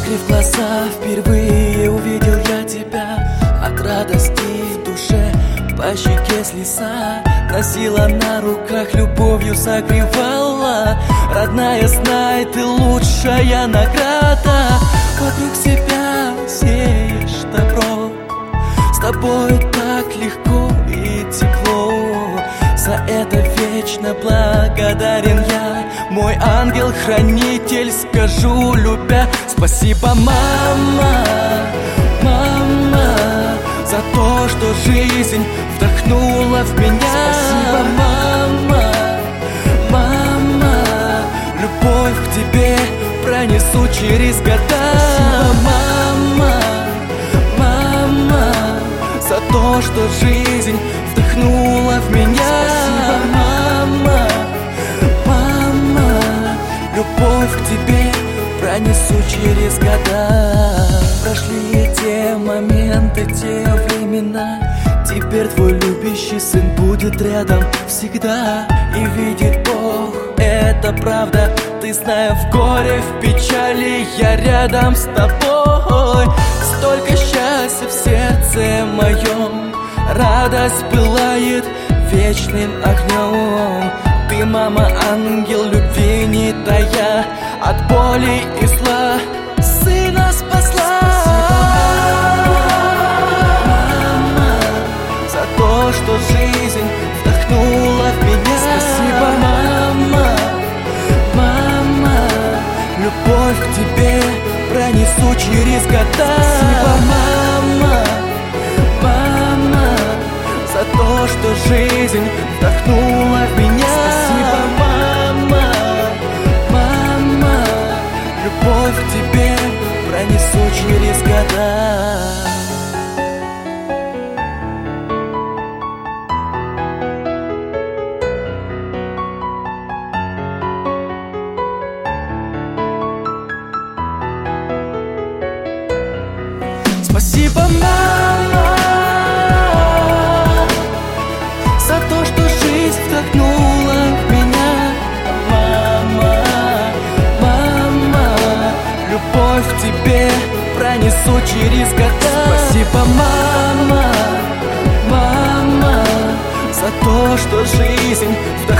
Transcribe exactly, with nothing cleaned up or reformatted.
Закрыв глаза, впервые увидел я тебя. От радости в душе по щеке слеза носила на руках, любовью согревала. Родная, знай, ты лучшая награда. Вокруг себя сеешь добро, с тобой так легко и тепло. За это вечно благодарен я, мой ангел-хранитель, скажу любя. Спасибо, мама, мама, за то, что жизнь вдохнула в меня. Спасибо, мама, мама, любовь к тебе пронесу через года. Спасибо, мама, мама, за то, что жизнь вдохнула в меня. Спасибо, мама, мама, любовь к тебе пронесу через года. Прошли те моменты, те времена. Теперь твой любящий сын будет рядом всегда. И видит Бог, это правда. Ты, зная, в горе, в печали я рядом с тобой. Столько счастья в сердце моем, радость пылает вечным огнем. Ты, мама, ангел любви не тая, от боли и зла сына спасла. Мама, за то, что жизнь вдохнула в меня. Спасибо, мама, мама, любовь к тебе пронесу через года. Спасибо, мама, мама, за то, что жизнь вдохнула в меня. Спасибо, мама, мама, любовь к тебе пронесу через года. Спасибо, мама, за то, что жизнь вдохнула в меня. Мама, мама, любовь к тебе пронесу через года. Спасибо, мама, мама, за то, что жизнь вдохнула